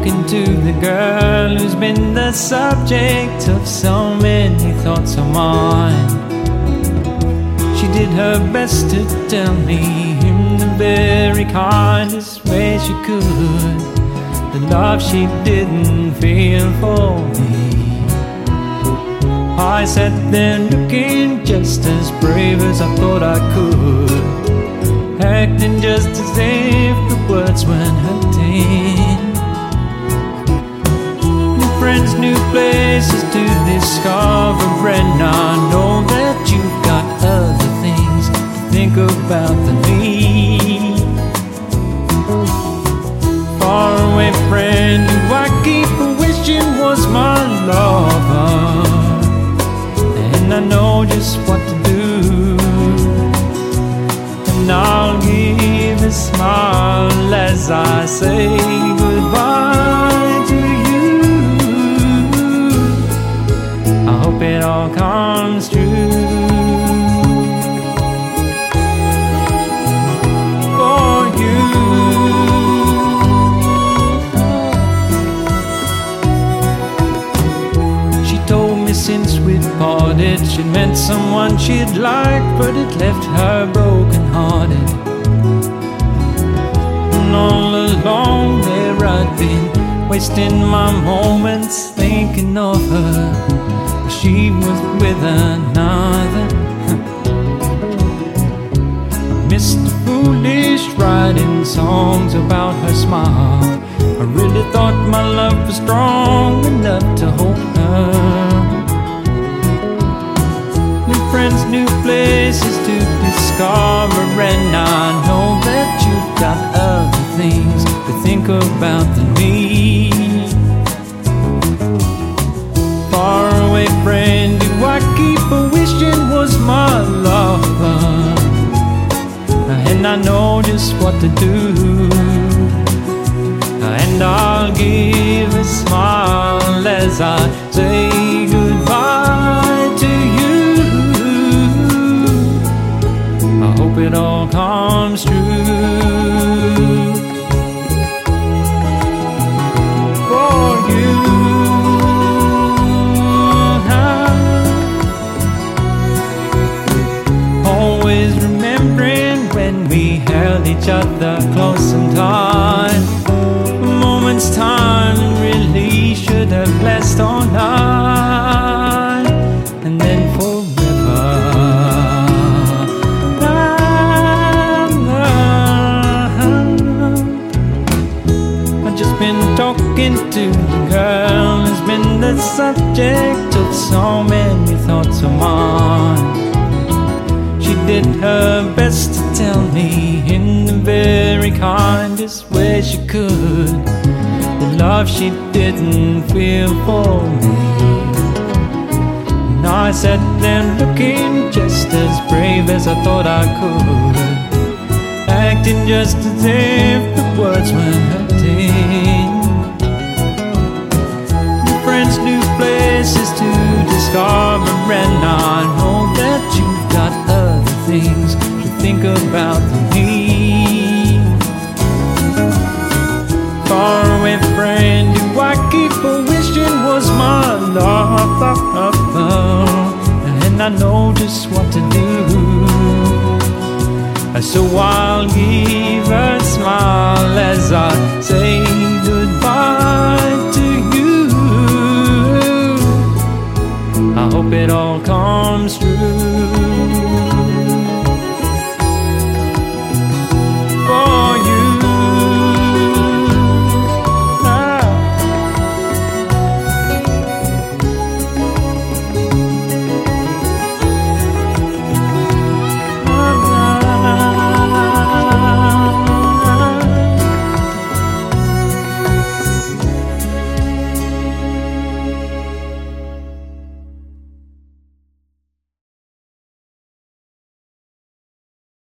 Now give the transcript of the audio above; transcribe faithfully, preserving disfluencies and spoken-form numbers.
talking to the girl who's been the subject of so many thoughts of mine. She did her best to tell me in the very kindest way she could the love she didn't feel for me. I sat there looking just as brave as I thought I could, acting just as if the words weren't hurting. New friends, new places to discover, and I know that you've got other things to think about than me. Faraway friend who I keep wishing was my lover, and I know just what to do. And I'll give a smile as I say goodbye to you. I hope it all comes true for you. She told me since we'd parted she'd met someone she'd liked, but it left her broken hearted. And all along there I'd been wasting my moments thinking of her. She was with another. Mister Foolish writing songs about her smile. I really thought my love was strong enough to hold her. New friends, new places to discover, and I know that you've got other things to think about than me. Faraway friend who I keep wishing was my lover, and I know just what to do. And I'll give a smile as I say goodbye to you. I hope it all comes true for you. Always remembering when we held each other close and tight. Moments time really should have lasted all night, and then forever. I've just been talking to the girl who's been the subject of so many thoughts of mine. She did her best to tell me in the very kindest way she could the love she didn't feel for me. And I sat there looking just as brave as I thought I could, acting just as if the words weren't hurting. New friends, new places to discover, and I know that you've got other things to think about than me. Faraway friend who I keep wishing was my lover, and I know just what to do. So I'll give a smile as I say